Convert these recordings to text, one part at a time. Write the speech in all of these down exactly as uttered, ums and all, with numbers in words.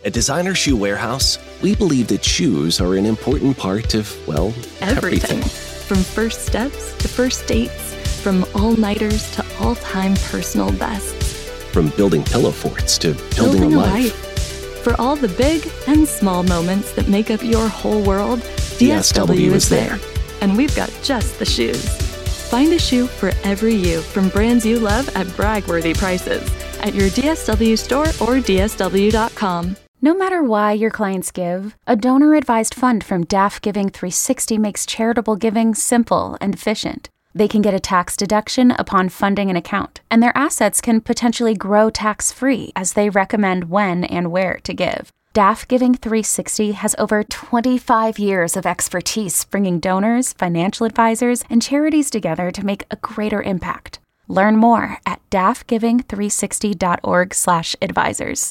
At Designer Shoe Warehouse, we believe that shoes are an important part of, well, everything. everything. From first steps to first dates, from all-nighters to all-time personal bests. From building pillow forts to building, Building a a life. life. For all the big and small moments that make up your whole world, D S W is there. And we've got just the shoes. Find a shoe for every you from brands you love at brag-worthy prices at your D S W store or D S W dot com. No matter why your clients give, a donor-advised fund from D A F Giving three sixty makes charitable giving simple and efficient. They can get a tax deduction upon funding an account, and their assets can potentially grow tax-free as they recommend when and where to give. D A F Giving three sixty has over twenty-five years of expertise bringing donors, financial advisors, and charities together to make a greater impact. Learn more at D A F giving three sixty dot org slash advisors.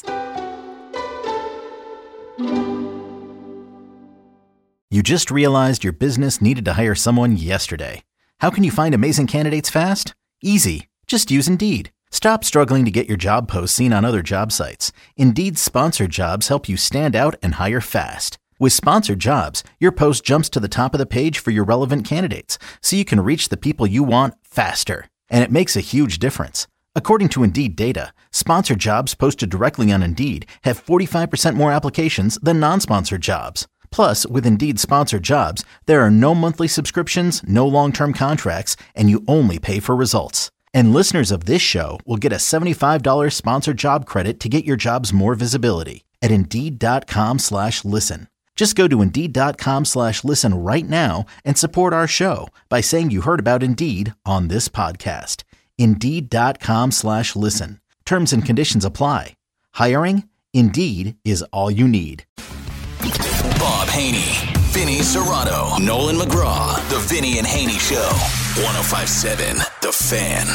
You just realized your business needed to hire someone yesterday. How can you find amazing candidates fast? Easy. Just use Indeed. Stop struggling to get your job posts seen on other job sites. Indeed's sponsored jobs help you stand out and hire fast. With sponsored jobs, your post jumps to the top of the page for your relevant candidates, so you can reach the people you want faster. And it makes a huge difference. According to Indeed data, sponsored jobs posted directly on Indeed have forty-five percent more applications than non-sponsored jobs. Plus, with Indeed sponsored jobs, there are no monthly subscriptions, no long-term contracts, and you only pay for results. And listeners of this show will get a seventy-five dollars sponsored job credit to get your jobs more visibility at Indeed.com slash listen. Just go to Indeed.com slash listen right now and support our show by saying you heard about Indeed on this podcast. Indeed.com slash listen. Terms and conditions apply. Hiring? Indeed is all you need. Bob Haney, Vinny Serrato, Nolan McGraw, The Vinny and Haney Show. one oh five point seven The Fan.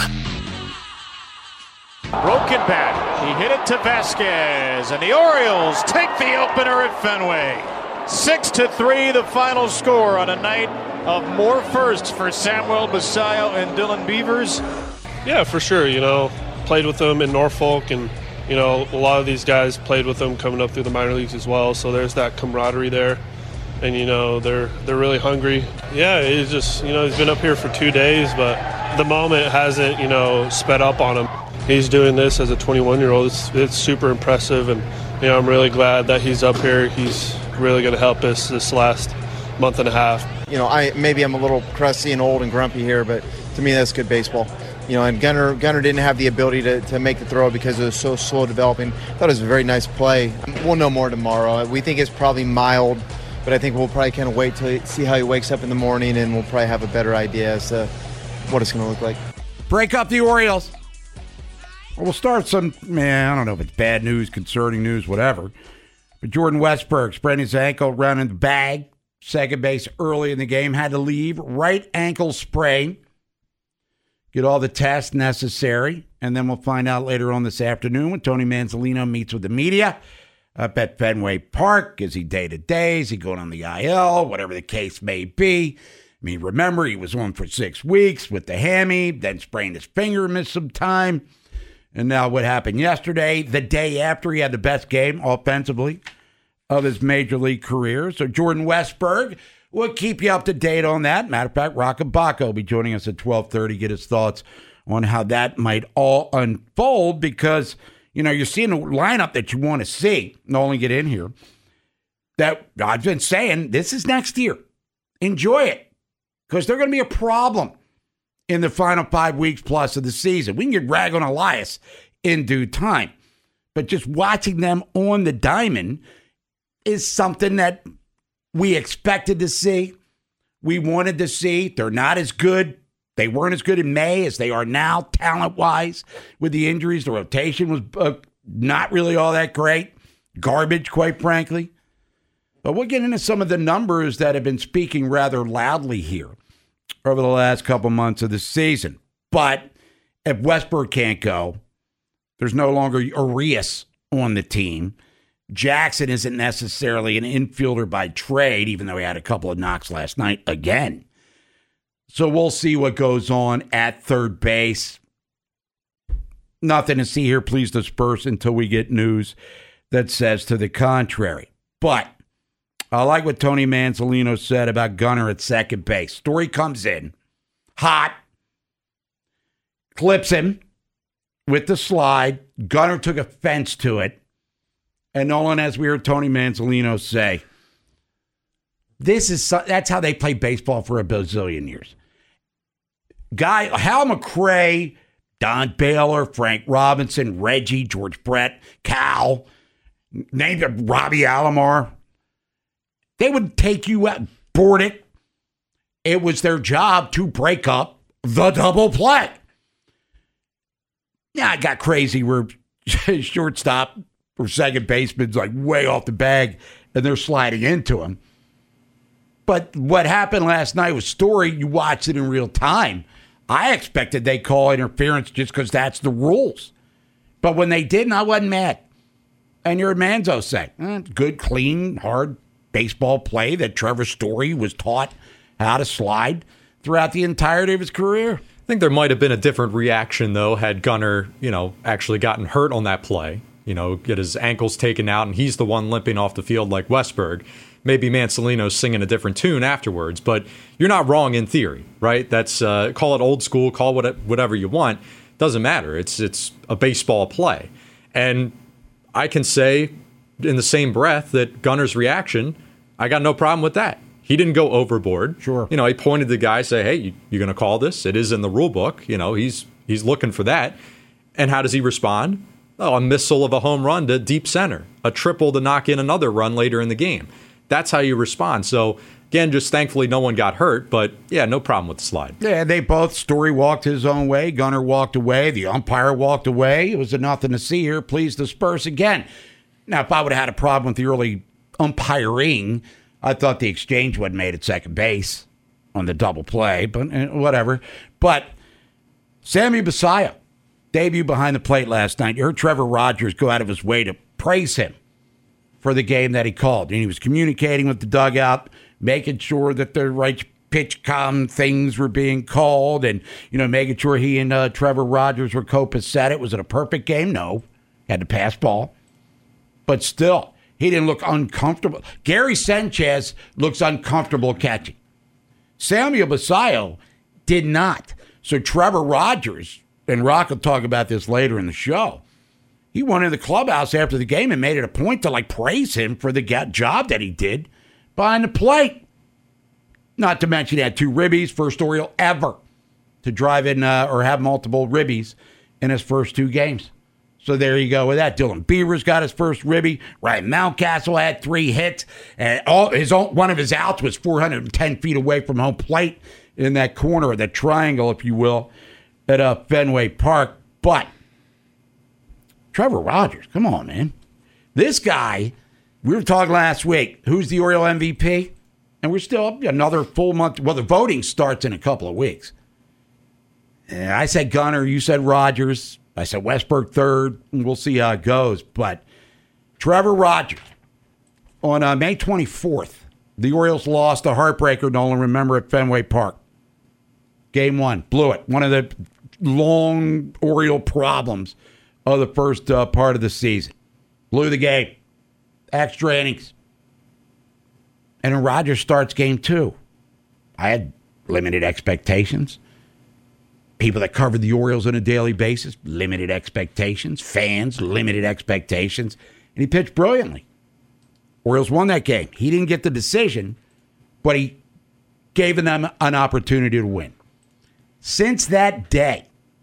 Broken bat. He hit it to Vasquez, and the Orioles take the opener at Fenway. Six to three, the final score on a night of more firsts for Samuel Basallo and Dylan Beavers. Yeah, for sure. You know, played with them in Norfolk, and you know, a lot of these guys played with them coming up through the minor leagues as well. So there's that camaraderie there, and you know, they're they're really hungry. Yeah, he's just you know he's been up here for two days, but the moment hasn't you know sped up on him. He's doing this as a twenty-one-year-old. It's, it's super impressive, and you know, I'm really glad that he's up here. He's really going to help us this last month and a half. You know, I maybe I'm a little crusty and old and grumpy here, but to me that's good baseball. You know, and Gunnar Gunnar didn't have the ability to, to make the throw because it was so slow developing. I thought it was a very nice play. We'll know more tomorrow. We think it's probably mild, but I think we'll probably kind of wait to see how he wakes up in the morning, and we'll probably have a better idea as to what it's going to look like. Break up the Orioles. We'll start some, man, I don't know if it's bad news, concerning news, whatever. But Jordan Westburg sprained his ankle running the bag. Second base early in the game. Had to leave. Right ankle sprain. Get all the tests necessary. And then we'll find out later on this afternoon when Tony Manzolino meets with the media up at Fenway Park. Is he day-to-day? Is he going on the I L? Whatever the case may be. I mean, remember, he was on for six weeks with the hammy, then sprained his finger, missed some time. And now what happened yesterday, the day after he had the best game offensively of his major league career. So Jordan Westburg will keep you up to date on that. Matter of fact, Rocket Baca will be joining us at twelve thirty, get his thoughts on how that might all unfold because, you know, you're seeing the lineup that you want to see. Nolan, get in here. That I've been saying, this is next year. Enjoy it because they're going to be a problem in the final five weeks plus of the season. We can get rag on Elias in due time. But just watching them on the diamond is something that we expected to see. We wanted to see. They're not as good. They weren't as good in May as they are now, talent-wise. With the injuries, the rotation was uh, not really all that great. Garbage, quite frankly. But we'll get into some of the numbers that have been speaking rather loudly here over the last couple months of the season. But if Westburg can't go, there's no longer Arias on the team. Jackson isn't necessarily an infielder by trade, even though he had a couple of knocks last night again. So we'll see what goes on at third base. Nothing to see here. Please disperse until we get news that says to the contrary. But I like what Tony Manzolino said about Gunnar at second base. Story comes in hot, clips him with the slide. Gunnar took offense to it. And Nolan, as we heard Tony Manzolino say, this is that's how they play baseball for a bazillion years. Guy, Hal McRae, Don Baylor, Frank Robinson, Reggie, George Brett, Cal, named Robbie Alomar. They would take you out, board it. It was their job to break up the double play. Yeah, it got crazy where shortstop or second baseman's like way off the bag and they're sliding into him. But what happened last night was Story. You watched it in real time. I expected they'd call interference just because that's the rules. But when they didn't, I wasn't mad. And you heard Manzo say, eh, good, clean, hard baseball play that Trevor Story was taught how to slide throughout the entirety of his career. I think there might have been a different reaction, though, had Gunnar, you know, actually gotten hurt on that play. You know, get his ankles taken out, and he's the one limping off the field like Westberg. Maybe Manzolino's singing a different tune afterwards, but you're not wrong in theory, right? That's uh, call it old school, call it whatever you want. Doesn't matter. It's it's a baseball play. And I can say in the same breath that Gunnar's reaction, I got no problem with that. He didn't go overboard. Sure. You know, he pointed to the guy, say, hey, you, you're going to call this? It is in the rule book. You know, he's he's looking for that. And how does he respond? Oh, a missile of a home run to deep center, a triple to knock in another run later in the game. That's how you respond. So, again, just thankfully no one got hurt, but, yeah, no problem with the slide. Yeah, they both, Story walked his own way, Gunnar walked away, the umpire walked away. It was a nothing to see here. Please disperse again. Now, if I would have had a problem with the early umpiring, I thought the exchange would have made at second base on the double play, but uh, whatever. But Sammy Basallo, debut behind the plate last night. You heard Trevor Rogers go out of his way to praise him for the game that he called. And he was communicating with the dugout, making sure that the right pitch com things were being called and, you know, making sure he and uh, Trevor Rogers were copacetic. Was it a perfect game? No. Had to pass ball. But still, he didn't look uncomfortable. Gary Sanchez looks uncomfortable catching. Samuel Basallo did not. So Trevor Rogers, and Rock will talk about this later in the show, he went in the clubhouse after the game and made it a point to, like, praise him for the job that he did behind the plate. Not to mention he had two ribbies, first Oriole ever to drive in uh, or have multiple ribbies in his first two games. So there you go with that. Dylan Beavers got his first ribby. Ryan Mountcastle had three hits. And all his own, one of his outs was four hundred ten feet away from home plate in that corner, that triangle, if you will, at uh, Fenway Park. But Trevor Rogers, come on, man. This guy, we were talking last week, who's the Oriole M V P? And we're still up another full month. Well, the voting starts in a couple of weeks. And I said Gunnar, you said Rogers. I said Westberg third, and we'll see how it goes. But Trevor Rogers, on uh, May twenty-fourth, the Orioles lost a heartbreaker, Nolan, remember, at Fenway Park. Game one, blew it. One of the long Oriole problems of the first uh, part of the season. Blew the game. Extra innings. And then Rogers starts game two. I had limited expectations. People that covered the Orioles on a daily basis, limited expectations. Fans, limited expectations. And he pitched brilliantly. Orioles won that game. He didn't get the decision, but he gave them an opportunity to win. Since that day,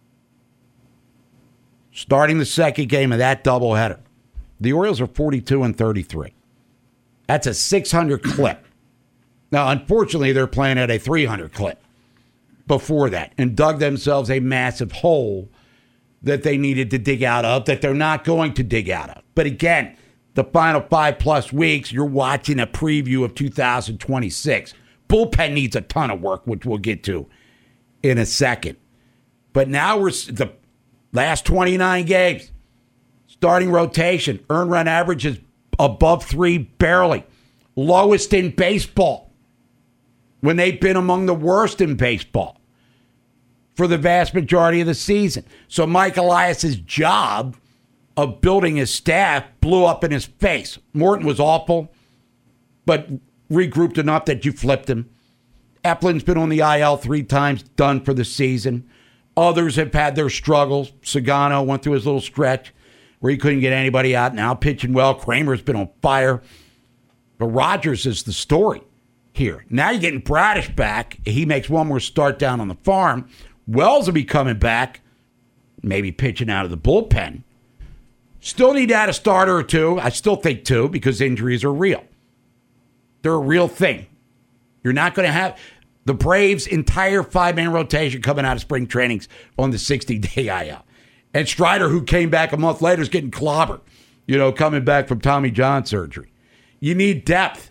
starting the second game of that doubleheader, the Orioles are forty-two and thirty-three. That's a six hundred clip. Now, unfortunately, they're playing at a three hundred clip before that and dug themselves a massive hole that they needed to dig out of, that they're not going to dig out of. But again, the final five-plus weeks, you're watching a preview of two thousand twenty-six. Bullpen needs a ton of work, which we'll get to in a second. But now we're the last twenty-nine games. Starting rotation. Earned run average is above three barely. Lowest in baseball. When they've been among the worst in baseball for the vast majority of the season. So Mike Elias's job of building his staff blew up in his face. Morton was awful, but regrouped enough that you flipped him. Eplin's been on the I L three times, done for the season. Others have had their struggles. Sagano went through his little stretch where he couldn't get anybody out. Now pitching well. Kramer's been on fire. But Rogers is the story here. Now you're getting Bradish back. He makes one more start down on the farm. Wells will be coming back, maybe pitching out of the bullpen. Still need to add a starter or two. I still think two because injuries are real. They're a real thing. You're not going to have the Braves' entire five-man rotation coming out of spring trainings on the sixty-day I L. And Strider, who came back a month later, is getting clobbered, you know, coming back from Tommy John surgery. You need depth.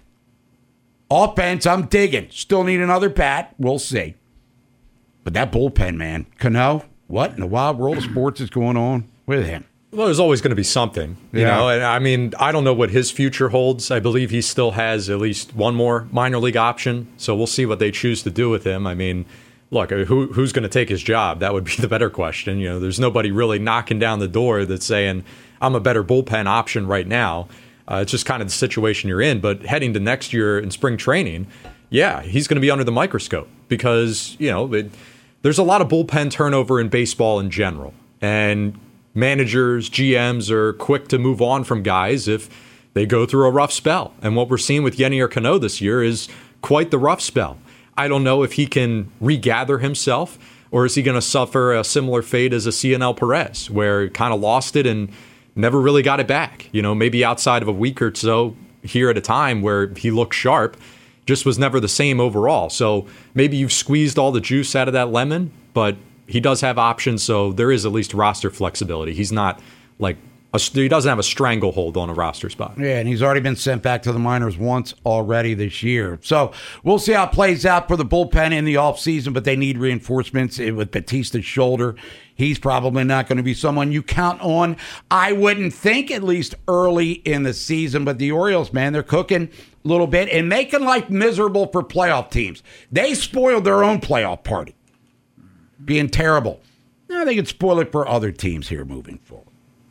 Offense, I'm digging. Still need another bat. We'll see. But that bullpen, man. Cano, what in the wild world of sports is going on with him? Well, there's always going to be something, you yeah. know. And I mean, I don't know what his future holds. I believe he still has at least one more minor league option, so we'll see what they choose to do with him. I mean, look, who who's going to take his job? That would be the better question. You know, there's nobody really knocking down the door that's saying I'm a better bullpen option right now. Uh, it's just kind of the situation you're in. But heading to next year in spring training, yeah, he's going to be under the microscope because you know it, there's a lot of bullpen turnover in baseball in general, and managers, G Ms are quick to move on from guys if they go through a rough spell. And what we're seeing with Yennier Cano this year is quite the rough spell. I don't know if he can regather himself or is he going to suffer a similar fate as a C N L Perez, where he kind of lost it and never really got it back. You know, maybe outside of a week or so here at a time where he looked sharp, just was never the same overall. So maybe you've squeezed all the juice out of that lemon, but he does have options, so there is at least roster flexibility. He's not like a, he doesn't have a stranglehold on a roster spot. Yeah, and he's already been sent back to the minors once already this year. So we'll see how it plays out for the bullpen in the offseason, but they need reinforcements with Batista's shoulder. He's probably not going to be someone you count on, I wouldn't think, at least early in the season. But the Orioles, man, they're cooking a little bit and making life miserable for playoff teams. They spoiled their own playoff party. Being terrible. Now they can spoil it for other teams here moving forward.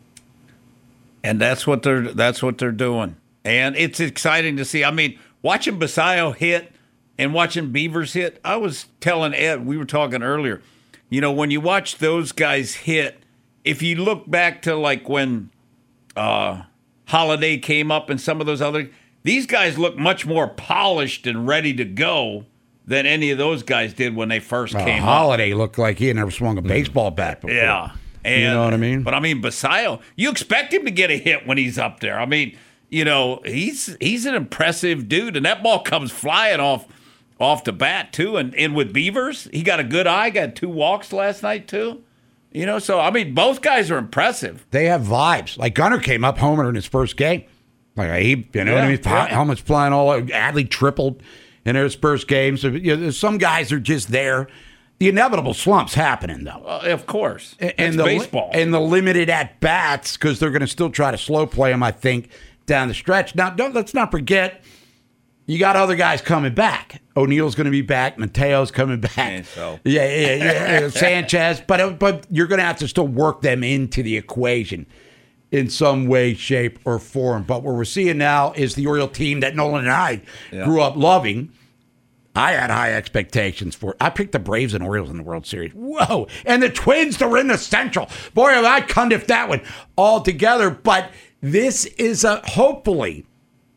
And that's what they're that's what they're doing. And it's exciting to see. I mean, watching Basayo hit and watching Beavers hit, I was telling Ed, we were talking earlier, you know, when you watch those guys hit, if you look back to like when uh, Holiday came up and some of those other, these guys look much more polished and ready to go than any of those guys did when they first well, came Holiday up. looked like he had never swung a baseball bat before. Yeah. And, you know what I mean? But, I mean, Basayo, you expect him to get a hit when he's up there. I mean, you know, he's he's an impressive dude, and that ball comes flying off off the bat, too. And, and with Beavers, he got a good eye, got two walks last night, too. You know, so, I mean, both guys are impressive. They have vibes. Like, Gunnar came up homer in his first game. Like, he, you know yeah, what I mean? yeah. Helmets flying all over. Adley tripled in his first game. So, you know, some guys are just there. The inevitable slump's happening, though. Uh, of course. And, and the, baseball. And the limited at-bats, because they're going to still try to slow play them, I think, down the stretch. Now, don't let's not forget, you got other guys coming back. O'Neill's going to be back. Mateo's coming back. So. Yeah, yeah, yeah. Sanchez. But, but you're going to have to still work them into the equation in some way, shape, or form. But what we're seeing now is the Oriole team that Nolan and I yeah. grew up loving. I had high expectations for it. I picked the Braves and Orioles in the World Series. Whoa. And the Twins to win the Central. Boy, have I condiffed that one all together. But this is a hopefully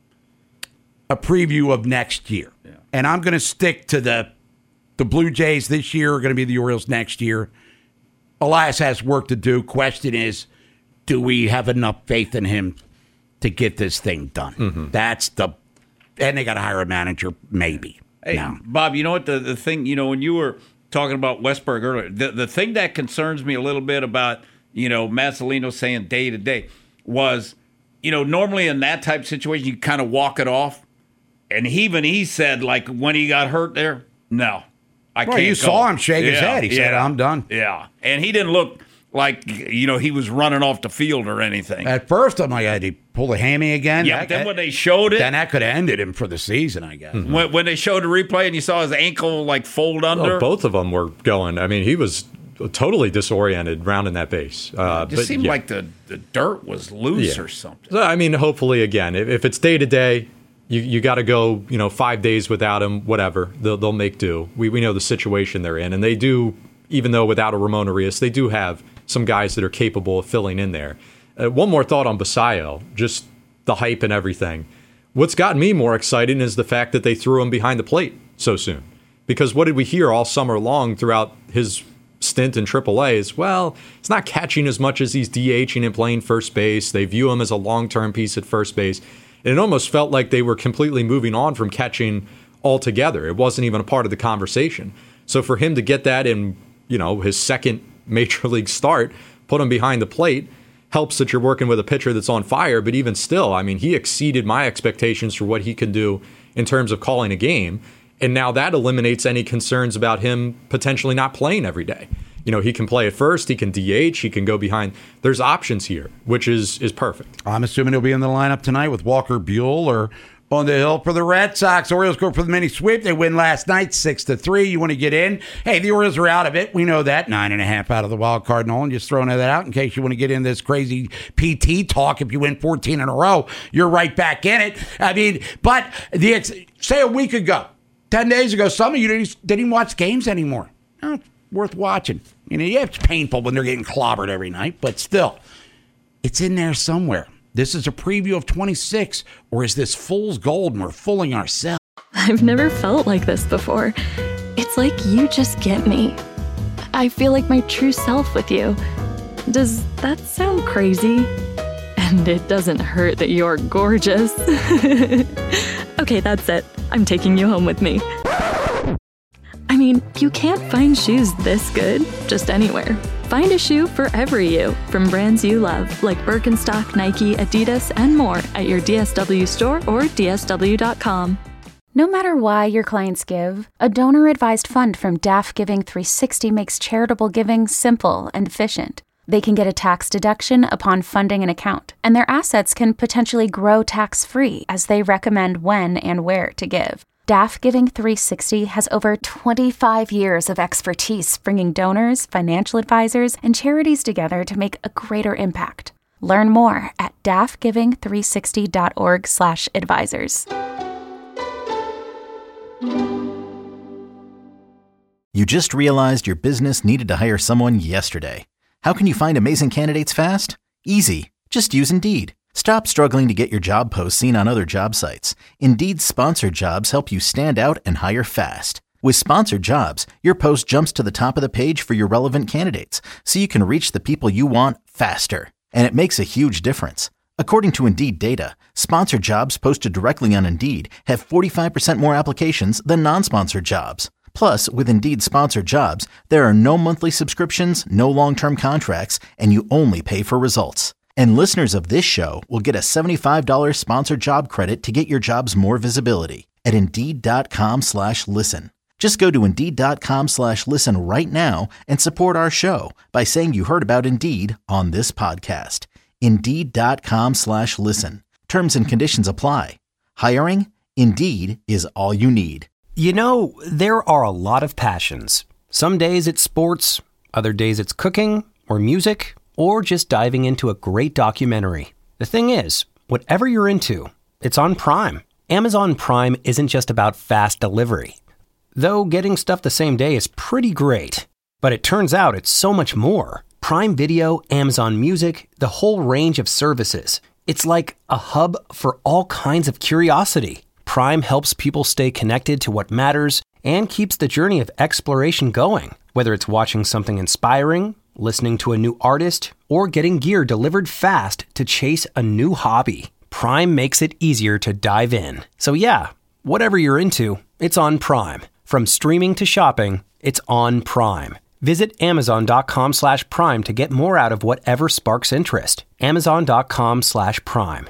a preview of next year. Yeah. And I'm going to stick to the the Blue Jays this year are going to be the Orioles next year. Elias has work to do. Question is, do we have enough faith in him to get this thing done? Mm-hmm. That's the – and they got to hire a manager, maybe. Hey, no. Bob, you know what? The, the thing, you know, when you were talking about Westberg earlier, the, the thing that concerns me a little bit about, you know, Mazzolino saying day to day was, you know, normally in that type of situation, you kind of walk it off. And even he said, like, when he got hurt there, no, I well, can't you go. saw him shake yeah, his head. He yeah, said, I'm done. Yeah. And he didn't look like, you know, he was running off the field or anything. At first, I'm like, did he pull the hammy again? Yeah, that, but then when they showed it. Then that could have ended him for the season, I guess. When, when they showed the replay and you saw his ankle, like, fold under. Oh, both of them were going. I mean, he was totally disoriented rounding that base. Uh, it just but, seemed yeah. like the, the dirt was loose Yeah. or something. So, I mean, hopefully, again, if, if it's day to day, you you got to go, you know, five days without him, whatever. They'll, they'll make do. We we know the situation they're in, and they do. Even though without a Ramon Arias, they do have some guys that are capable of filling in there. Uh, one more thought on Basayo, just the hype and everything. What's gotten me more excited is the fact that they threw him behind the plate so soon. Because what did we hear all summer long throughout his stint in triple A is, well, he's not catching as much as he's DHing and playing first base. They view him as a long-term piece at first base. And it almost felt like they were completely moving on from catching altogether. It wasn't even a part of the conversation. So for him to get that in, you know, his second major league start, put him behind the plate, helps that you're working with a pitcher that's on fire. But even still, I mean, he exceeded my expectations for what he can do in terms of calling a game. And now that eliminates any concerns about him potentially not playing every day. You know, he can play at first, he can D H, he can go behind. There's options here, which is is perfect. I'm assuming he'll be in the lineup tonight with Walker Buell or on the hill for the Red Sox. Orioles go for the mini sweep. They win last night, six to three. You want to get in? Hey, the Orioles are out of it. We know that. Nine and a half out of the wild card, Nolan. Just throwing that out in case you want to get in this crazy P T talk. If you win fourteen in a row, you're right back in it. I mean, but the say a week ago, ten days ago, some of you didn't even watch games anymore. Oh, it's worth watching. You know, yeah, it's painful when they're getting clobbered every night, but still, it's in there somewhere. This is a preview of twenty-six, or is this fool's gold and we're fooling ourselves? I've never felt like this before. It's like you just get me. I feel like my true self with you. Does that sound crazy? And it doesn't hurt that you're gorgeous. Okay, that's it. I'm taking you home with me. I mean, you can't find shoes this good just anywhere. Find a shoe for every you from brands you love, like Birkenstock, Nike, Adidas, and more at your D S W store or D S W dot com. No matter why your clients give, a donor-advised fund from D A F Giving three sixty makes charitable giving simple and efficient. They can get a tax deduction upon funding an account, and their assets can potentially grow tax-free as they recommend when and where to give. D A F Giving three sixty has over twenty-five years of expertise bringing donors, financial advisors, and charities together to make a greater impact. Learn more at D A F giving three sixty dot org slash advisors. You just realized your business needed to hire someone yesterday. How can you find amazing candidates fast? Easy. Just use Indeed. Stop struggling to get your job posts seen on other job sites. Indeed's sponsored jobs help you stand out and hire fast. With sponsored jobs, your post jumps to the top of the page for your relevant candidates, so you can reach the people you want faster. And it makes a huge difference. According to Indeed data, sponsored jobs posted directly on Indeed have forty-five percent more applications than non-sponsored jobs. Plus, with Indeed sponsored jobs, there are no monthly subscriptions, no long-term contracts, and you only pay for results. And listeners of this show will get a seventy-five dollars sponsored job credit to get your jobs more visibility at Indeed.com slash listen. Just go to Indeed.com slash listen right now and support our show by saying you heard about Indeed on this podcast. Indeed.com slash listen. Terms and conditions apply. Hiring? Indeed is all you need. You know, there are a lot of passions. Some days it's sports, other days it's cooking or music, or just diving into a great documentary. The thing is, whatever you're into, it's on Prime. Amazon Prime isn't just about fast delivery. Though getting stuff the same day is pretty great. But it turns out it's so much more. Prime Video, Amazon Music, the whole range of services. It's like a hub for all kinds of curiosity. Prime helps people stay connected to what matters and keeps the journey of exploration going. Whether it's watching something inspiring, listening to a new artist, or getting gear delivered fast to chase a new hobby, Prime makes it easier to dive in. So yeah, whatever you're into, it's on Prime. From streaming to shopping, it's on Prime. Visit Amazon.com slash Prime to get more out of whatever sparks interest. Amazon.com slash Prime.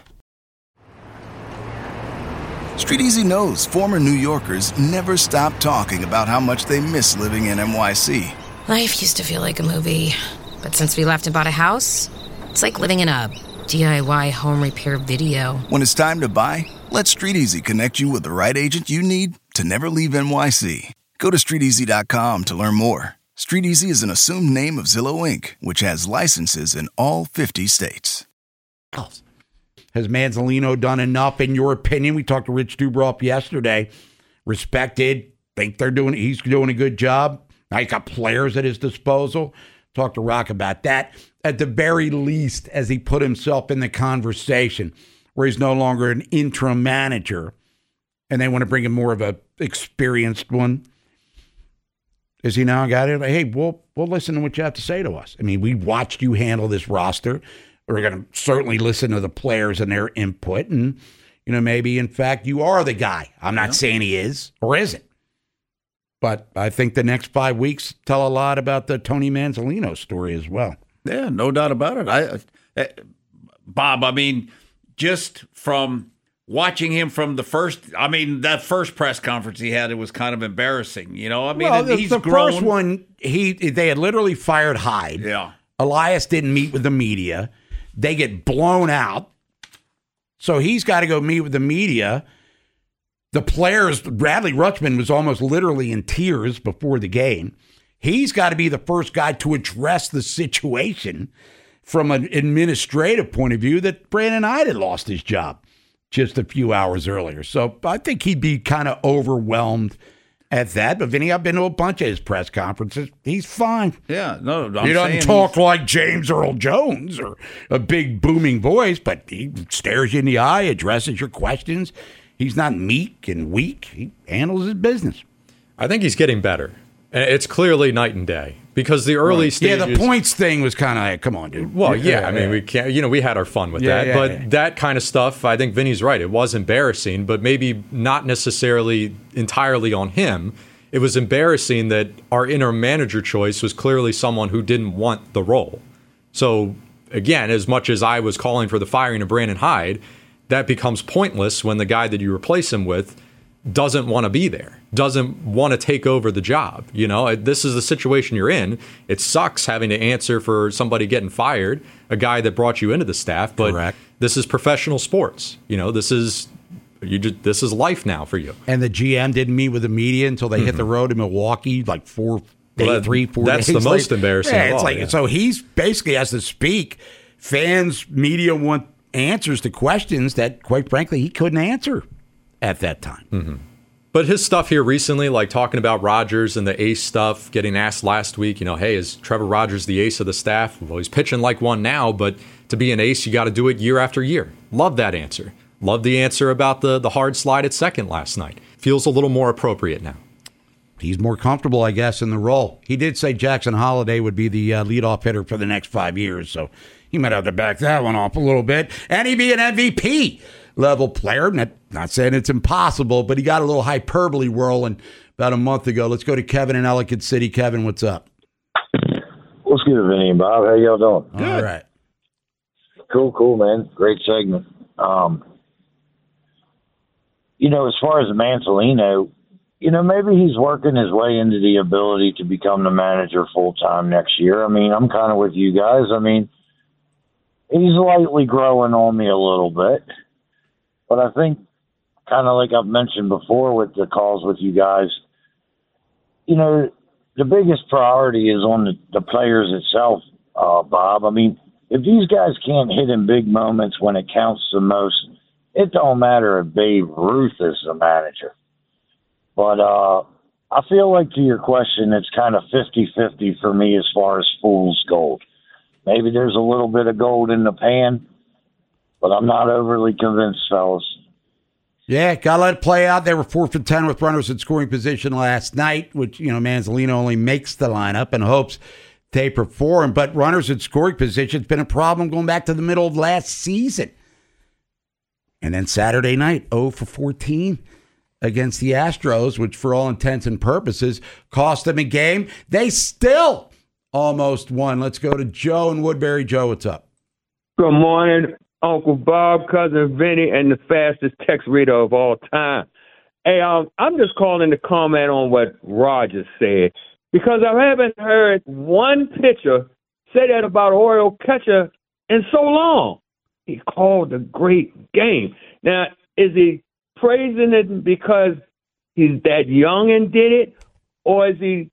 Street Easy knows former New Yorkers never stop talking about how much they miss living in N Y C. Life used to feel like a movie, but since we left and bought a house, it's like living in a D I Y home repair video. When it's time to buy, let Street Easy connect you with the right agent you need to never leave N Y C. Go to street easy dot com to learn more StreetEasy is an assumed name of Zillow Incorporated, which has licenses in all fifty states. Has Manzolino done enough, in your opinion? We talked to Rich Dubroff yesterday. Respected. Think they're doing. He's doing a good job. Now he's got players at his disposal. Talk to Rock about that. At the very least, as he put himself in the conversation, where he's no longer an interim manager, and they want to bring in more of a experienced one. Is he now got it? Hey, we'll we'll listen to what you have to say to us. I mean, we watched you handle this roster. We're going to certainly listen to the players and their input, and you know, maybe in fact you are the guy. I'm not yeah. saying he is or isn't, but I think the next five weeks tell a lot about the Tony Manzolino story as well. Yeah, no doubt about it. I, uh, Bob, I mean, just from watching him from the first, I mean, that first press conference he had, it was kind of embarrassing. You know, I mean, well, the, he's the grown. first one, he they had literally fired Hyde. Yeah, Elias didn't meet with the media. They get blown out. So he's got to go meet with the media. The players, Bradley Rutschman was almost literally in tears before the game. He's got to be the first guy to address the situation from an administrative point of view that Brandon Hyde had lost his job just a few hours earlier. So I think he'd be kind of overwhelmed at that. But Vinny, I've been to a bunch of his press conferences. He's fine. Yeah, no, I'm he doesn't talk like James Earl Jones or a big booming voice, but he stares you in the eye, addresses your questions. He's not meek and weak. He handles his business. I think he's getting better. It's clearly night and day because the early right. stages. Yeah, the points thing was kind of like, come on, dude. Well, yeah, yeah I mean, yeah. we can't. You know, we had our fun with yeah, that, yeah, but yeah. that kind of stuff, I think Vinny's right. It was embarrassing, but maybe not necessarily entirely on him. It was embarrassing that our interim manager choice was clearly someone who didn't want the role. So again, as much as I was calling for the firing of Brandon Hyde, that becomes pointless when the guy that you replace him with doesn't want to be there, doesn't want to take over the job. You know, this is the situation you're in. It sucks having to answer for somebody getting fired, a guy that brought you into the staff, but Correct. This is professional sports. You know, this is you just, this is life now for you. And the G M didn't meet with the media until they mm-hmm. hit the road in Milwaukee, like four, day, well, that, three, four that's days the most later. embarrassing Yeah, of it's all, like, yeah. So he's basically has to speak. Fans, media want answers to questions that, quite frankly, he couldn't answer at that time. Mm-hmm. But his stuff here recently, like talking about Rodgers and the ace stuff, getting asked last week, you know, hey, is Trevor Rodgers the ace of the staff? Well, he's pitching like one now, but to be an ace, you got to do it year after year. Love that answer. Love the answer about the, the hard slide at second last night. Feels a little more appropriate now. He's more comfortable, I guess, in the role. He did say Jackson Holliday would be the uh, leadoff hitter for the next five years, so he might have to back that one off a little bit. And he'd be an M V P level player. Not, not saying it's impossible, but he got a little hyperbole whirling about a month ago. Let's go to Kevin in Ellicott City. Kevin, what's up? What's good, Vinny and Bob? How y'all doing? Good. All right. Cool, cool, man. Great segment. Um, you know, as far as Manzolino, you know, maybe he's working his way into the ability to become the manager full-time next year. I mean, I'm kind of with you guys. I mean, he's lightly growing on me a little bit. But I think, kind of like I've mentioned before with the calls with you guys, you know, the biggest priority is on the, the players itself, uh, Bob. I mean, if these guys can't hit in big moments when it counts the most, it don't matter if Babe Ruth is the manager. But uh, I feel like, to your question, it's kind of fifty-fifty for me as far as fool's gold. Maybe there's a little bit of gold in the pan, but I'm not overly convinced, fellas. Yeah, got to let it play out. They were four for ten with runners in scoring position last night, which, you know, Manzolino only makes the lineup and hopes they perform. But runners in scoring position has been a problem going back to the middle of last season. And then Saturday night, oh for fourteen against the Astros, which for all intents and purposes cost them a game. They still almost won. Let's go to Joe in Woodbury. Joe, what's up? Good morning, Uncle Bob, Cousin Vinny, and the fastest text reader of all time. Hey, um, I'm just calling to comment on what Rogers said, because I haven't heard one pitcher say that about Oriole catcher in so long. He called a great game. Now, is he praising it because he's that young and did it, or is he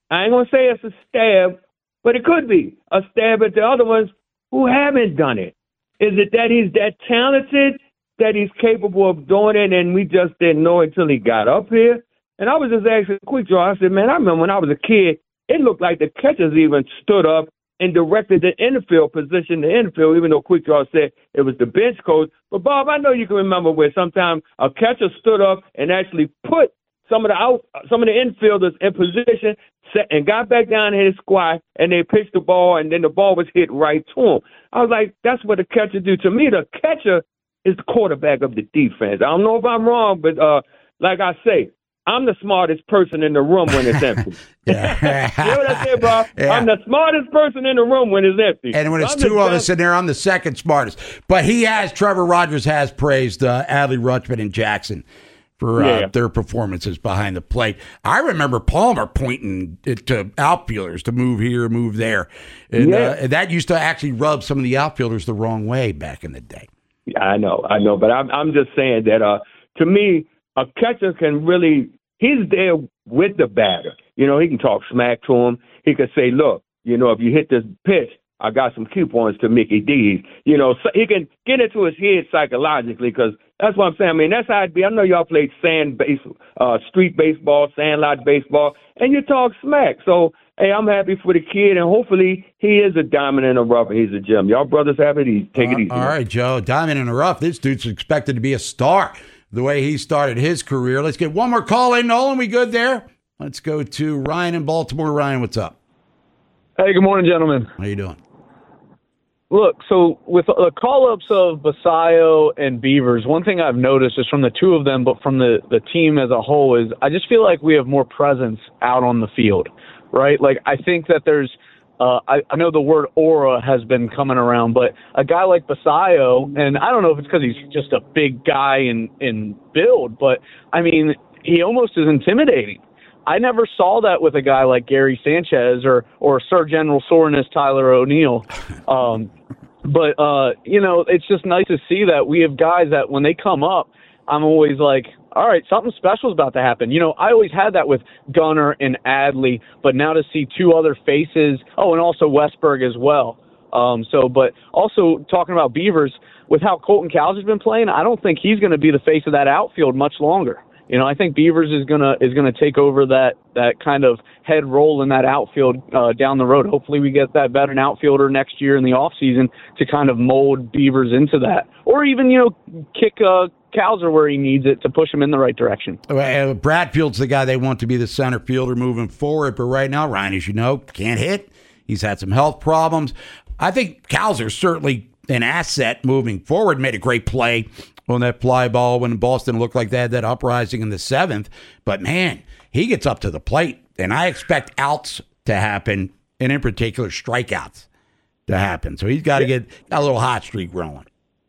I ain't going to say it's a stab, but it could be a stab at the other ones who haven't done it. Is it that he's that talented, that he's capable of doing it, and we just didn't know until he got up here? And I was just asking Quickdraw, I said, man, I remember when I was a kid, it looked like the catchers even stood up and directed the infield position, the infield, even though Quickdraw said it was the bench coach. But, Bob, I know you can remember where sometimes a catcher stood up and actually put some of the out, some of the infielders in position set, and got back down in his squat, and they pitched the ball, and then the ball was hit right to him. I was like, that's what the catcher do. To me, the catcher is the quarterback of the defense. I don't know if I'm wrong, but uh, like I say, I'm the smartest person in the room when it's empty. You know what I said, bro? Yeah. I'm the smartest person in the room when it's empty. And when it's I'm two of us in there, I'm the second smartest. But he has, Trevor Rogers has praised uh, Adley Rutschman and Jackson for uh, yeah. their performances behind the plate. I remember Palmer pointing it to outfielders to move here, move there. And, yeah. uh, and that used to actually rub some of the outfielders the wrong way back in the day. Yeah, I know, I know. But I'm, I'm just saying that, uh, to me, a catcher can really, he's there with the batter. You know, he can talk smack to him. He can say, look, you know, if you hit this pitch, I got some coupons to Mickey D's. You know, so he can get into his head psychologically, because that's what I'm saying. I mean, that's how it'd be. I know y'all played sand base, uh, street baseball, sandlot baseball, and you talk smack. So, hey, I'm happy for the kid, and hopefully he is a diamond in the rough, and he's a gem. Y'all brothers have it easy. Take uh, it easy. All right, Joe, diamond in the rough. This dude's expected to be a star the way he started his career. Let's get one more call in, Nolan. We good there? Let's go to Ryan in Baltimore. Ryan, what's up? Hey, good morning, gentlemen. How you doing? Look, so with the call-ups of Basayo and Beavers, one thing I've noticed is from the two of them, but from the, the team as a whole, is I just feel like we have more presence out on the field, right? Like, I think that there's uh, – I, I know the word aura has been coming around, but a guy like Basayo, and I don't know if it's because he's just a big guy in, in build, but, I mean, he almost is intimidating. I never saw that with a guy like Gary Sanchez or or Sir General Soreness Tyler O'Neill. Um, but, uh, you know, it's just nice to see that we have guys that when they come up, I'm always like, all right, something special is about to happen. You know, I always had that with Gunnar and Adley, but now to see two other faces, oh, and also Westberg as well. Um, so, but also talking about Beavers, with how Colton Cowles has been playing, I don't think he's going to be the face of that outfield much longer. You know, I think Beavers is gonna is gonna take over that, that kind of head role in that outfield uh, down the road. Hopefully, we get that veteran outfielder next year in the off season to kind of mold Beavers into that, or even you know kick uh, Cowser where he needs it to push him in the right direction. Uh, Bradfield's the guy they want to be the center fielder moving forward, but right now, Ryan, as you know, can't hit. He's had some health problems. I think Cowser's certainly an asset moving forward. Made a great play on that fly ball when Boston looked like they had that uprising in the seventh. But, man, he gets up to the plate, and I expect outs to happen, and in particular strikeouts to happen. So he's got to get got a little hot streak rolling.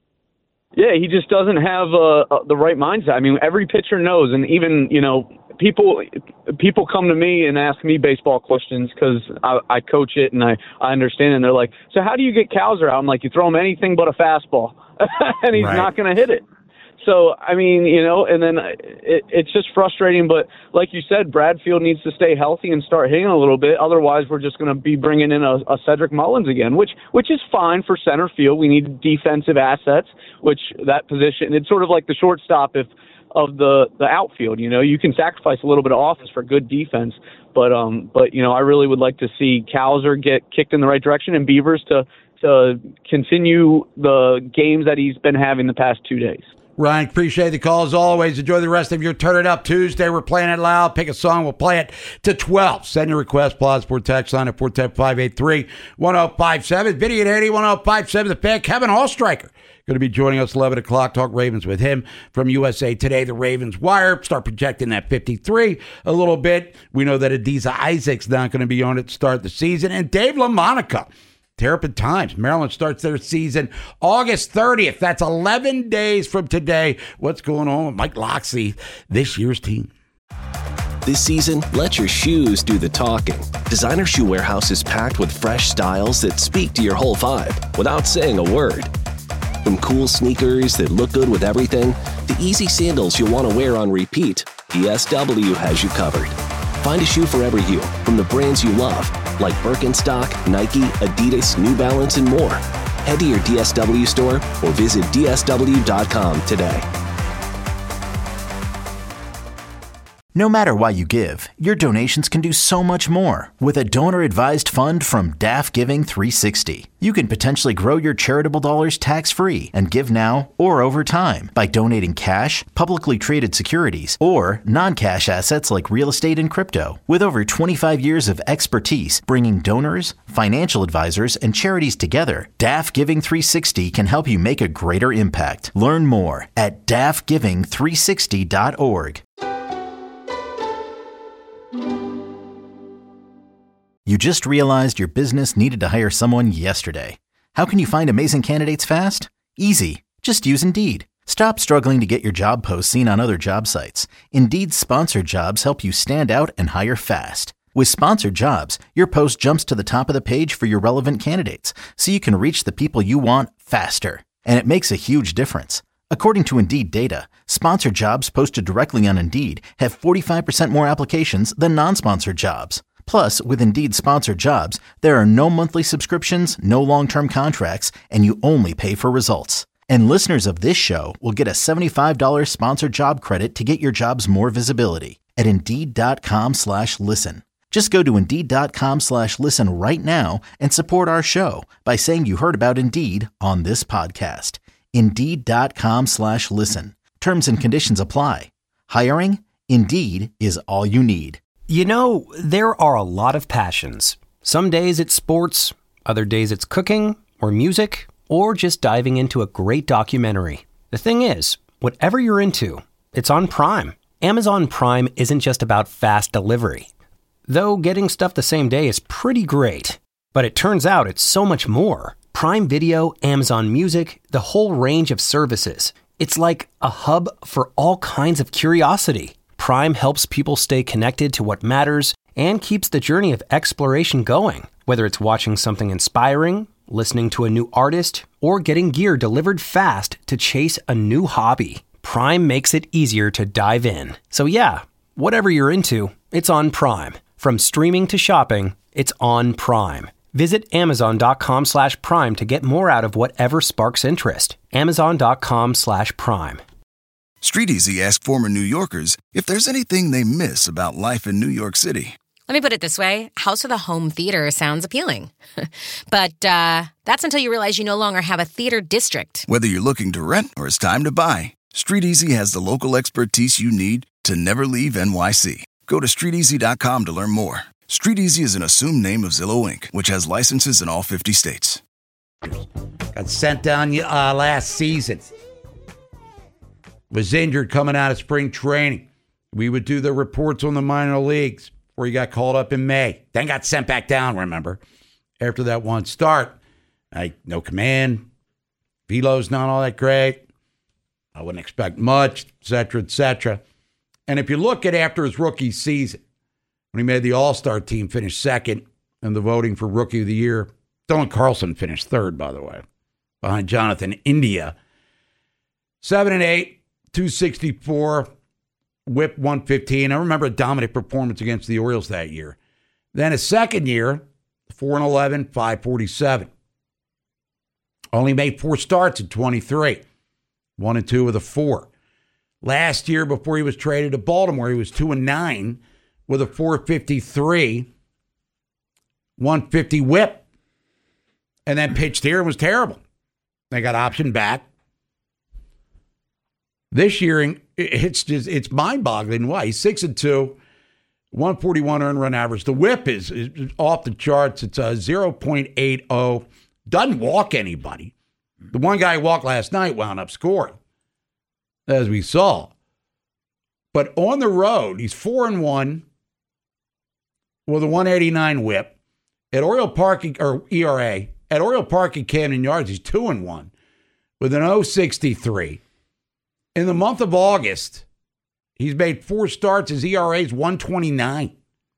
Yeah, he just doesn't have uh, the right mindset. I mean, every pitcher knows, and even, you know, people people come to me and ask me baseball questions because I, I coach it and I, I understand, and they're like, so how do you get Cowser out? I'm like, you throw him anything but a fastball. and he's right. not going to hit it. So, I mean, you know, and then it, it's just frustrating. But like you said, Bradfield needs to stay healthy and start hitting a little bit. Otherwise, we're just going to be bringing in a, a Cedric Mullins again, which which is fine for center field. We need defensive assets, which that position, it's sort of like the shortstop if of the, the outfield. You know, you can sacrifice a little bit of offense for good defense. But, um, but you know, I really would like to see Cowser get kicked in the right direction and Beavers to to continue the games that he's been having the past two days. Ryan, appreciate the call as always. Enjoy the rest of your Turn It Up Tuesday. We're playing it loud. Pick a song. We'll play it to twelve. Send your request. Plaza Sport text line at four one zero, five eight three, one zero five seven. Vinny at eighty, one zero five seven. The fan, Kevin Hallstreicher, going to be joining us eleven o'clock. Talk Ravens with him from U S A Today. The Ravens Wire. Start projecting that fifty-three a little bit. We know that Adiza Isaac's not going to be on it to start the season. And Dave LaMonica. Terrapin Times. Maryland starts their season August thirtieth. That's eleven days from today. What's going on with Mike Locksley, this year's team? This season, let your shoes do the talking. Designer Shoe Warehouse is packed with fresh styles that speak to your whole vibe without saying a word. From cool sneakers that look good with everything, to easy sandals you'll want to wear on repeat, D S W has you covered. Find a shoe for every you from the brands you love, like Birkenstock, Nike, Adidas, New Balance, and more. Head to your D S W store or visit D S W dot com today. No matter why you give, your donations can do so much more with a donor-advised fund from D A F Giving three sixty. You can potentially grow your charitable dollars tax-free and give now or over time by donating cash, publicly traded securities, or non-cash assets like real estate and crypto. With over twenty-five years of expertise bringing donors, financial advisors, and charities together, D A F Giving three sixty can help you make a greater impact. Learn more at D A F giving three sixty dot org. You just realized your business needed to hire someone yesterday. How can you find amazing candidates fast? Easy. Just use Indeed. Stop struggling to get your job posts seen on other job sites. Indeed's sponsored jobs help you stand out and hire fast. With sponsored jobs, your post jumps to the top of the page for your relevant candidates, so you can reach the people you want faster. And it makes a huge difference. According to Indeed data, sponsored jobs posted directly on Indeed have forty-five percent more applications than non-sponsored jobs. Plus, with Indeed sponsored jobs, there are no monthly subscriptions, no long-term contracts, and you only pay for results. And listeners of this show will get a seventy-five dollars sponsored job credit to get your jobs more visibility at Indeed.com slash listen. Just go to Indeed.com slash listen right now and support our show by saying you heard about Indeed on this podcast. Indeed.com slash listen. Terms and conditions apply. Hiring? Indeed is all you need. You know, there are a lot of passions. Some days it's sports, other days it's cooking or music, or just diving into a great documentary. The thing is, whatever you're into, it's on Prime. Amazon Prime isn't just about fast delivery. Though getting stuff the same day is pretty great. But it turns out it's so much more. Prime Video, Amazon Music, the whole range of services. It's like a hub for all kinds of curiosity. Prime helps people stay connected to what matters and keeps the journey of exploration going. Whether it's watching something inspiring, listening to a new artist, or getting gear delivered fast to chase a new hobby, Prime makes it easier to dive in. So yeah, whatever you're into, it's on Prime. From streaming to shopping, it's on Prime. Visit Amazon.com slash Prime to get more out of whatever sparks interest. Amazon.com slash Prime. StreetEasy asked former New Yorkers if there's anything they miss about life in New York City. Let me put it this way. House with a home theater sounds appealing. But uh, that's until you realize you no longer have a theater district. Whether you're looking to rent or it's time to buy, StreetEasy has the local expertise you need to never leave N Y C. Go to street easy dot com to learn more. StreetEasy is an assumed name of Zillow Incorporated, which has licenses in all fifty states. Got sent down uh, last season. Was injured coming out of spring training. We would do the reports on the minor leagues before he got called up in May. Then got sent back down, remember, after that one start. I, no command. Velo's not all that great. I wouldn't expect much, et cetera, et cetera. And if you look at after his rookie season, when he made the All-Star team, finished second in the voting for Rookie of the Year. Dylan Carlson finished third, by the way, behind Jonathan India. Seven and eight. two sixty-four, whip one fifteen. I remember a dominant performance against the Orioles that year. Then his second year, four and eleven, five forty-seven. Only made four starts in twenty-three. One and two with a four. Last year, before he was traded to Baltimore, he was two and nine with a four fifty-three, one fifty whip. And then pitched here and was terrible. They got optioned back. This year, it's just it's mind-boggling. Why? He's six and two, one forty-one earned run average. The whip is, is off the charts. It's a zero point eight oh. Doesn't walk anybody. The one guy who walked last night wound up scoring, as we saw. But on the road, he's four and one with a one eighty-nine whip. At Oriole Park, or E R A, at Oriole Park and Camden Yards, he's two and one with an oh sixty-three. In the month of August, he's made four starts. His E R A is one twenty-nine.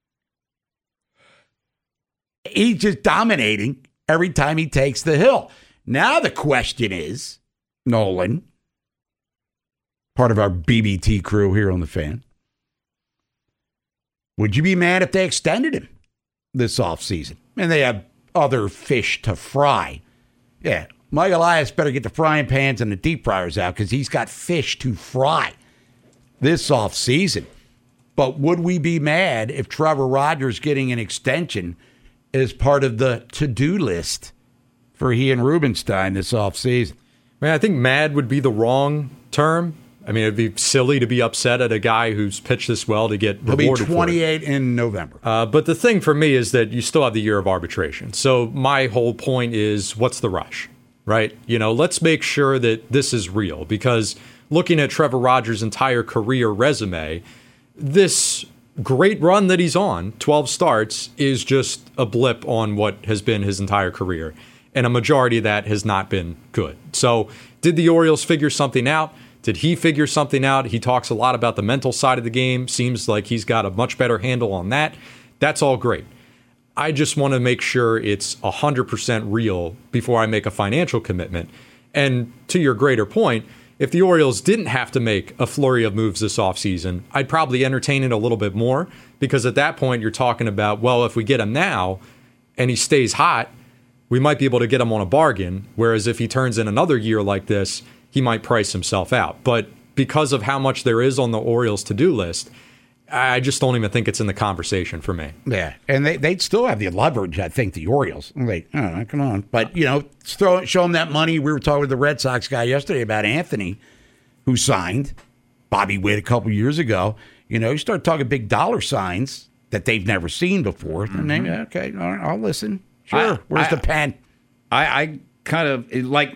He's just dominating every time he takes the hill. Now the question is, Nolan, part of our B B T crew here on The Fan, Would you be mad if they extended him this offseason? And they have other fish to fry. Yeah, Mike Elias better get the frying pans and the deep fryers out because he's got fish to fry this offseason. But would we be mad if Trevor Rogers getting an extension is part of the to-do list for he and Rubenstein this offseason? I mean, I think mad would be the wrong term. I mean, it'd be silly to be upset at a guy who's pitched this well to get He'll rewarded be twenty-eight in November. Uh, but the thing for me is that you still have the year of arbitration. So my whole point is, what's the rush, right? You know, let's make sure that this is real, because looking at Trevor Rogers' entire career resume, this great run that he's on, twelve starts, is just a blip on what has been his entire career. And a majority of that has not been good. So did the Orioles figure something out? Did he figure something out? He talks a lot about the mental side of the game. Seems like he's got a much better handle on that. That's all great. I just want to make sure it's one hundred percent real before I make a financial commitment. And to your greater point, if the Orioles didn't have to make a flurry of moves this offseason, I'd probably entertain it a little bit more, because at that point you're talking about, well, if we get him now and he stays hot, we might be able to get him on a bargain. Whereas if he turns in another year like this, he might price himself out. But because of how much there is on the Orioles to-do list, I just don't even think it's in the conversation for me. Yeah, and they, they'd still have the leverage, I think, the Orioles. Like, oh, come on. But, you know, throw, show them that money. We were talking with the Red Sox guy yesterday about Anthony, who signed Bobby Witt a couple years ago. You know, you start talking big dollar signs that they've never seen before. Mm-hmm. And maybe, okay, all right, I'll listen. Sure, I, where's I, the pen? I, I kind of, like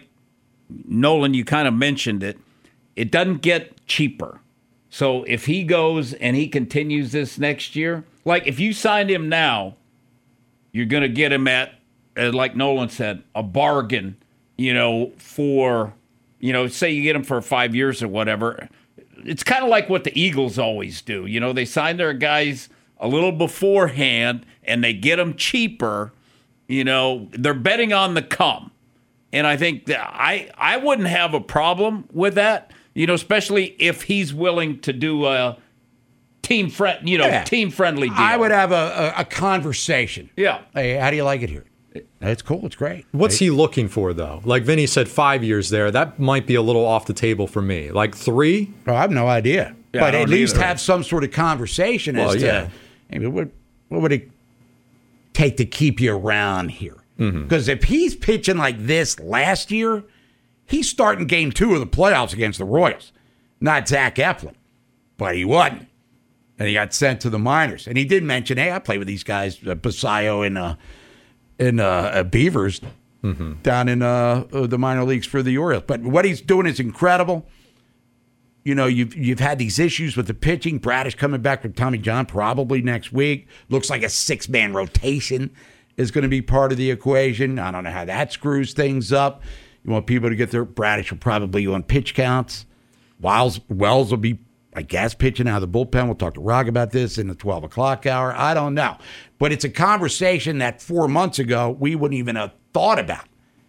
Nolan, you kind of mentioned it. It doesn't get cheaper. So if he goes and he continues this next year, like if you signed him now, you're going to get him at, uh, like Nolan said, a bargain, you know, for, you know, say you get him for five years or whatever. It's kind of like what the Eagles always do. You know, they sign their guys a little beforehand and they get them cheaper. You know, they're betting on the come. And I think that I, I wouldn't have a problem with that, you know, especially if he's willing to do a team friend, you know, yeah. team friendly deal. I would have a, a, a conversation. Yeah. Hey, how do you like it here? It's cool. It's great. What's he looking for, though? Like Vinny said, five years there. That might be a little off the table for me. Like three? Oh, I have no idea. Yeah, but at least either. have some sort of conversation well, as yeah. to, I mean, what, what would it take to keep you around here? Because mm-hmm. if he's pitching like this last year, he's starting game two of the playoffs against the Royals, not Zach Eflin. But he wasn't. And he got sent to the minors. And he did mention, hey, I play with these guys, uh, Basayo and, uh, and uh, uh, Beavers mm-hmm. down in uh, uh, the minor leagues for the Orioles. But what he's doing is incredible. You know, you've you've had these issues with the pitching. Bradish coming back from Tommy John probably next week. Looks like a six-man rotation is going to be part of the equation. I don't know how that screws things up. You want people to get their Bradish will probably on pitch counts. Wells, Wells will be, I guess, pitching out of the bullpen. We'll talk to Rock about this in the twelve o'clock hour. I don't know. But it's a conversation that four months ago we wouldn't even have thought about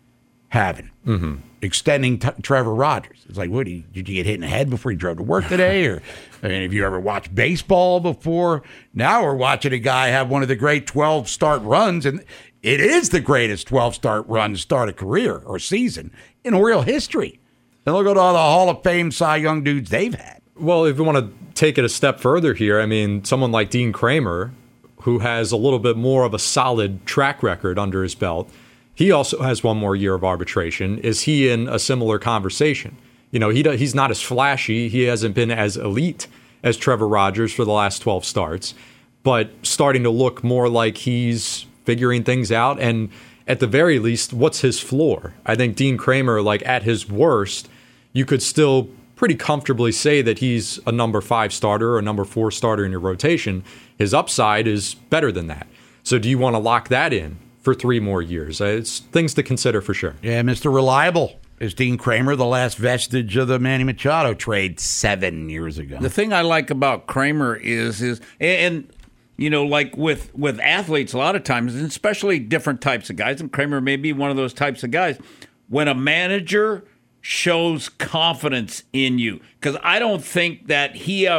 having. Mm-hmm. Extending t- Trevor Rogers. It's like, what, did you, did you get hit in the head before you drove to work today? Or, I mean, have you ever watched baseball before? Now we're watching a guy have one of the great twelve-start runs, and it is the greatest twelve-start run to start a career or season in Oriole history. And look at all the Hall of Fame Cy Young dudes they've had. Well, if you want to take it a step further here, I mean, someone like Dean Kramer, who has a little bit more of a solid track record under his belt, he also has one more year of arbitration. Is he in a similar conversation? You know, he do, he's not as flashy. He hasn't been as elite as Trevor Rogers for the last twelve starts, but starting to look more like he's figuring things out. And at the very least, what's his floor? I think Dean Kramer, like at his worst, you could still pretty comfortably say that he's a number five starter or a number four starter in your rotation. His upside is better than that. So do you want to lock that in for three more years? It's things to consider for sure. Yeah, Mister Reliable. Is Dean Kramer the last vestige of the Manny Machado trade seven years ago? The thing I like about Kramer is, is and, and you know, like with, with athletes a lot of times, and especially different types of guys, and Kramer may be one of those types of guys, when a manager shows confidence in you, because I don't think that he uh,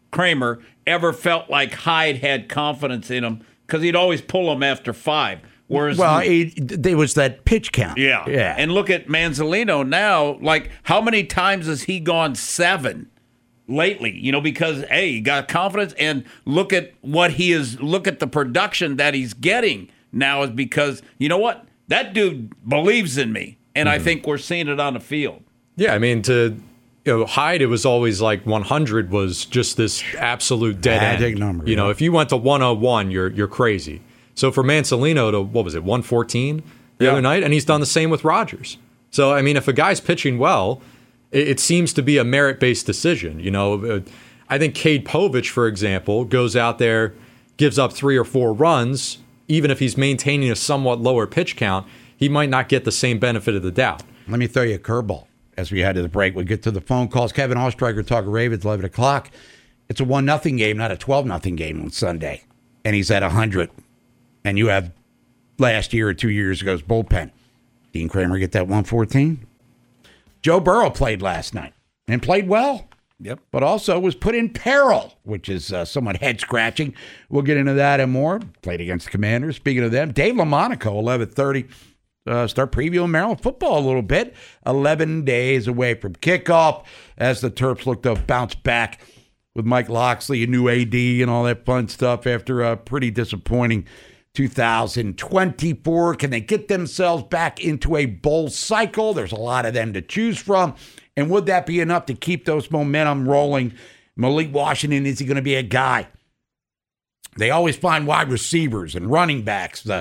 Kramer ever felt like Hyde had confidence in him because he'd always pull him after five. Whereas, well, it, there was that pitch count. Yeah. yeah. And look at Manzolino now. Like, how many times has he gone seven lately? You know, because, hey, he got confidence. And look at what he is, look at the production that he's getting now is because, you know what? That dude believes in me. And mm-hmm. I think we're seeing it on the field. Yeah, I mean, to you know, Hyde, it was always like one hundred was just this absolute dead Magic end. number. You yeah. know, if you went to one oh one, you're you're crazy. So for Manzolino to, what was it, one fourteen the yeah. other night? And he's done the same with Rodgers. So, I mean, if a guy's pitching well, it, it seems to be a merit-based decision. You know, I think Cade Povich, for example, goes out there, gives up three or four runs. Even if he's maintaining a somewhat lower pitch count, he might not get the same benefit of the doubt. Let me throw you a curveball. As we head to the break, we get to the phone calls. Kevin Ostreicher, Talking Ravens, eleven o'clock. It's a one nothing game, not a twelve nothing game on Sunday. And he's at one hundred. And you have last year or two years ago's bullpen. Dean Kramer get that one fourteen? Joe Burrow played last night and played well. Yep. But also was put in peril, which is uh, somewhat head-scratching. We'll get into that and more. Played against the Commanders. Speaking of them, Dave LaMonaco, eleven thirty. Uh, start previewing Maryland football a little bit. eleven days away from kickoff as the Terps look to bounce back with Mike Locksley, a new A D, and all that fun stuff after a pretty disappointing two thousand twenty-four. Can they get themselves back into a bowl cycle? There's a lot of them to choose from. And would that be enough to keep those momentum rolling? Malik Washington, is he going to be a guy? They always find wide receivers and running backs. The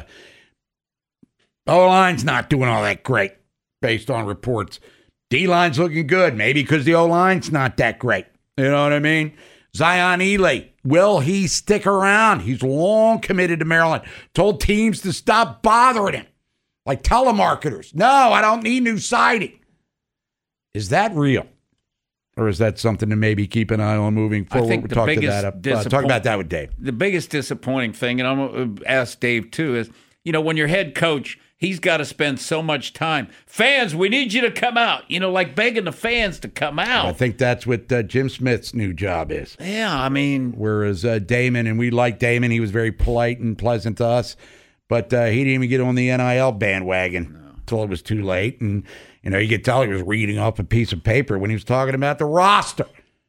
O-line's not doing all that great based on reports. D-line's looking good, maybe because the O-line's not that great. You know what I mean? Zion Ealy, will he stick around? He's long committed to Maryland. Told teams to stop bothering him, like telemarketers. No, I don't need new siding. Is that real? Or is that something to maybe keep an eye on moving forward? I think we'll the talk, biggest to that up, uh, talk about that with Dave. The biggest disappointing thing, and I'm going to ask Dave too, is, you know, when your head coach, he's got to spend so much time. Fans, we need you to come out. You know, like begging the fans to come out. I think that's what uh, Jim Smith's new job is. Yeah, I mean. Whereas uh, Damon, and we like Damon, he was very polite and pleasant to us, but uh, he didn't even get on the N I L bandwagon until no. it was too late. And, you know, you could tell he was reading off a piece of paper when he was talking about the roster.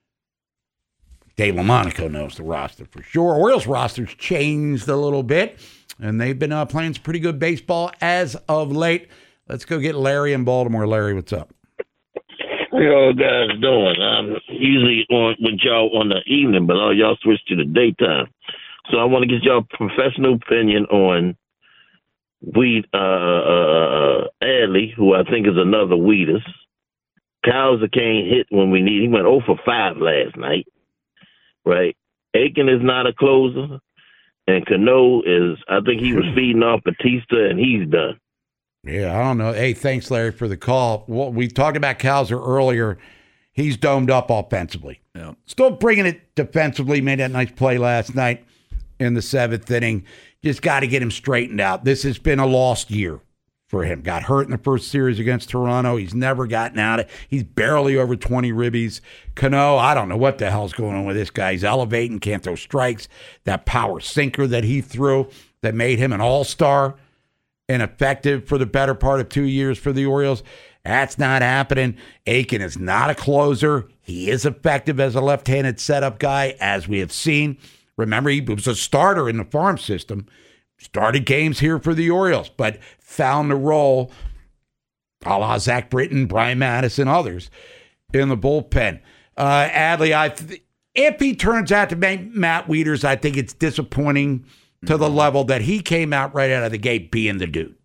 Dave LaMonaco knows the roster for sure. Orioles roster's changed a little bit. And they've been uh, playing some pretty good baseball as of late. Let's go get Larry in Baltimore. Larry, what's up? How y'all guys doing? I'm usually on with y'all on the evening, but all y'all switched to the daytime. So I want to get y'all professional opinion on Weed uh, uh, Adley, who I think is another Weeders. Cowser can't hit when we need. He went oh for five last night, right? Aiken is not a closer. And Cano is, I think he was feeding off Batista, and he's done. Yeah, I don't know. Hey, thanks, Larry, for the call. Well, we talked about Cowser earlier. He's domed up offensively. Yeah. Still bringing it defensively. Made that nice play last night in the seventh inning. Just got to get him straightened out. This has been a lost year for him. Got hurt in the first series against Toronto. He's never gotten out of it. He's barely over twenty ribbies. Cano, I don't know what the hell's going on with this guy. He's elevating, can't throw strikes. That power sinker that he threw that made him an all-star and effective for the better part of two years for the Orioles, that's not happening. Aiken is not a closer. He is effective as a left-handed setup guy, as we have seen. Remember, he was a starter in the farm system. Started games here for the Orioles, but found a role, a la Zach Britton, Brian Madison, others, in the bullpen. Uh, Adley, I th- if he turns out to be Matt Wieters, I think it's disappointing to the level that he came out right out of the gate being the dude.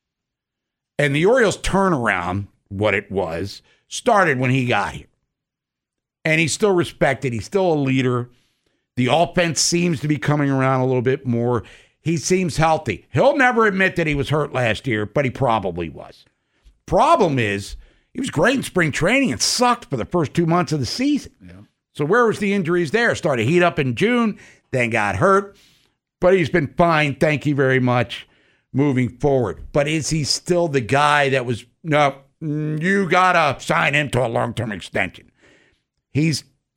And the Orioles turnaround, what it was, started when he got here. And he's still respected. He's still a leader. The offense seems to be coming around a little bit more. He seems healthy. He'll never admit that he was hurt last year, but he probably was. Problem is, he was great in spring training and sucked for the first two months of the season. Yeah. So where was the injuries there? Started to heat up in June, then got hurt. But he's been fine, thank you very much, moving forward. But is he still the guy that was, no, you got to sign him to a long-term extension? He's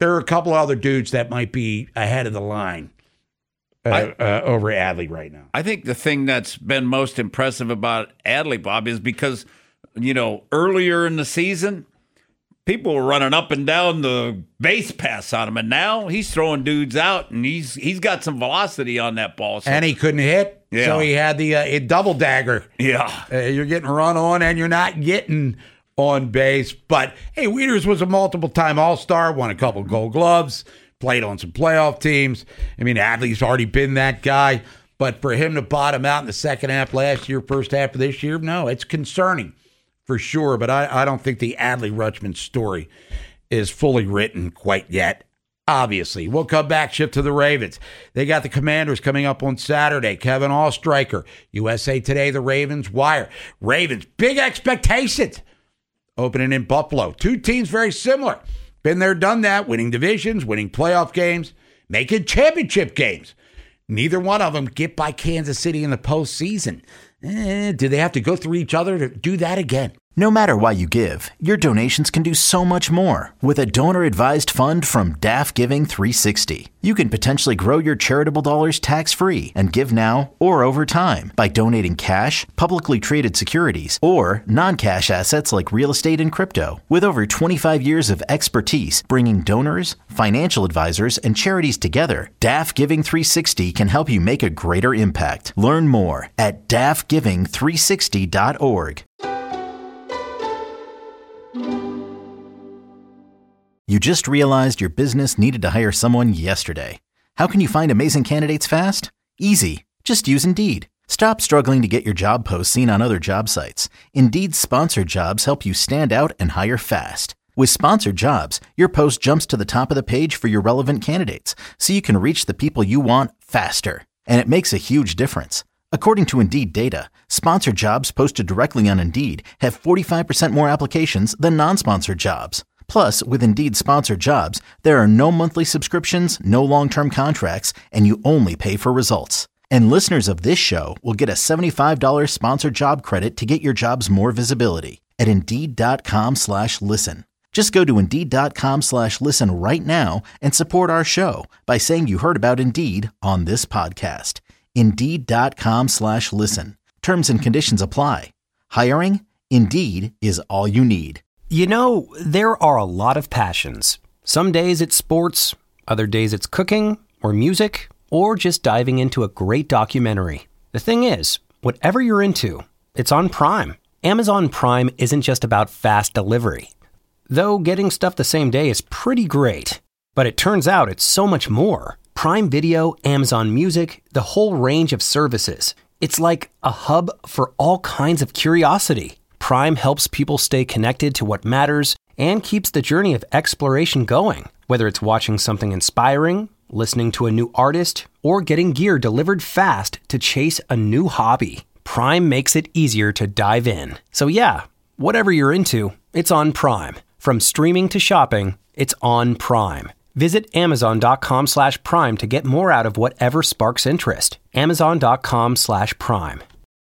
there are a couple other dudes that might be ahead of the line uh, I, uh, over Adley right now. I think the thing that's been most impressive about Adley, Bob, is because, you know, earlier in the season, people were running up and down the base pass on him, and now he's throwing dudes out, and he's he's got some velocity on that ball. So. And he couldn't hit, yeah. so he had the uh, double dagger. Yeah. Uh, you're getting run on, and you're not getting on base. But, hey, Wieters was a multiple-time All-Star, won a couple Gold Gloves, played on some playoff teams. I mean, Adley's already been that guy. But for him to bottom out in the second half last year, first half of this year, no, it's concerning. For sure, but I, I don't think the Adley Rutschman story is fully written quite yet, obviously. We'll come back, shift to the Ravens. They got the Commanders coming up on Saturday. Kevin Allstriker, U S A Today, the Ravens Wire. Ravens, big expectations. Opening in Buffalo. Two teams very similar. Been there, done that, winning divisions, winning playoff games, making championship games. Neither one of them get by Kansas City in the postseason. Eh, do they have to go through each other to do that again? No matter why you give, your donations can do so much more with a donor-advised fund from D A F Giving three sixty. You can potentially grow your charitable dollars tax-free and give now or over time by donating cash, publicly traded securities, or non-cash assets like real estate and crypto. With over twenty-five years of expertise bringing donors, financial advisors, and charities together, D A F Giving three sixty can help you make a greater impact. Learn more at D A F giving three sixty dot org. You just realized your business needed to hire someone yesterday. How can you find amazing candidates fast? Easy. Just use Indeed. Stop struggling to get your job posts seen on other job sites. Indeed's sponsored jobs help you stand out and hire fast. With sponsored jobs, your post jumps to the top of the page for your relevant candidates, so you can reach the people you want faster. And it makes a huge difference. According to Indeed data, sponsored jobs posted directly on Indeed have forty-five percent more applications than non-sponsored jobs. Plus, with Indeed sponsored jobs, there are no monthly subscriptions, no long-term contracts, and you only pay for results. And listeners of this show will get a seventy-five dollars sponsored job credit to get your jobs more visibility at Indeed.com slash listen. Just go to Indeed.com slash listen right now and support our show by saying you heard about Indeed on this podcast. Indeed.com slash listen. Terms and conditions apply. Hiring? Indeed is all you need. You know, there are a lot of passions. Some days it's sports, other days it's cooking or music, or just diving into a great documentary. The thing is, whatever you're into, it's on Prime. Amazon Prime isn't just about fast delivery. Though getting stuff the same day is pretty great. But it turns out it's so much more. Prime Video, Amazon Music, the whole range of services. It's like a hub for all kinds of curiosity. Prime helps people stay connected to what matters and keeps the journey of exploration going. Whether it's watching something inspiring, listening to a new artist, or getting gear delivered fast to chase a new hobby, Prime makes it easier to dive in. So yeah, whatever you're into, it's on Prime. From streaming to shopping, it's on Prime. Visit Amazon.com slash Prime to get more out of whatever sparks interest. Amazon.com slash Prime.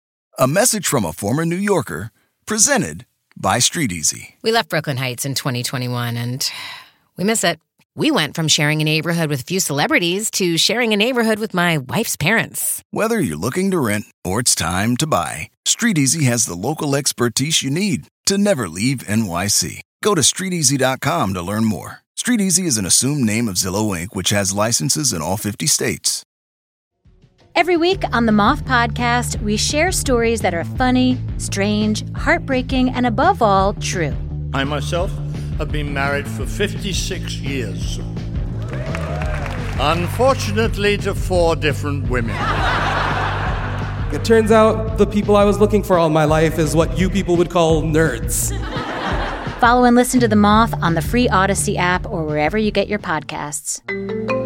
A message from a former New Yorker, presented by StreetEasy. We left Brooklyn Heights in twenty twenty-one, and we miss it. We went from sharing a neighborhood with a few celebrities to sharing a neighborhood with my wife's parents. Whether you're looking to rent or it's time to buy, StreetEasy has the local expertise you need to never leave N Y C. Go to street easy dot com to learn more. StreetEasy is an assumed name of Zillow Incorporated, which has licenses in all fifty states. Every week on the Moth Podcast, we share stories that are funny, strange, heartbreaking, and above all, true. I myself have been married for fifty-six years. Unfortunately, to four different women. It turns out the people I was looking for all my life is what you people would call nerds. Follow and listen to The Moth on the free Odyssey app or wherever you get your podcasts.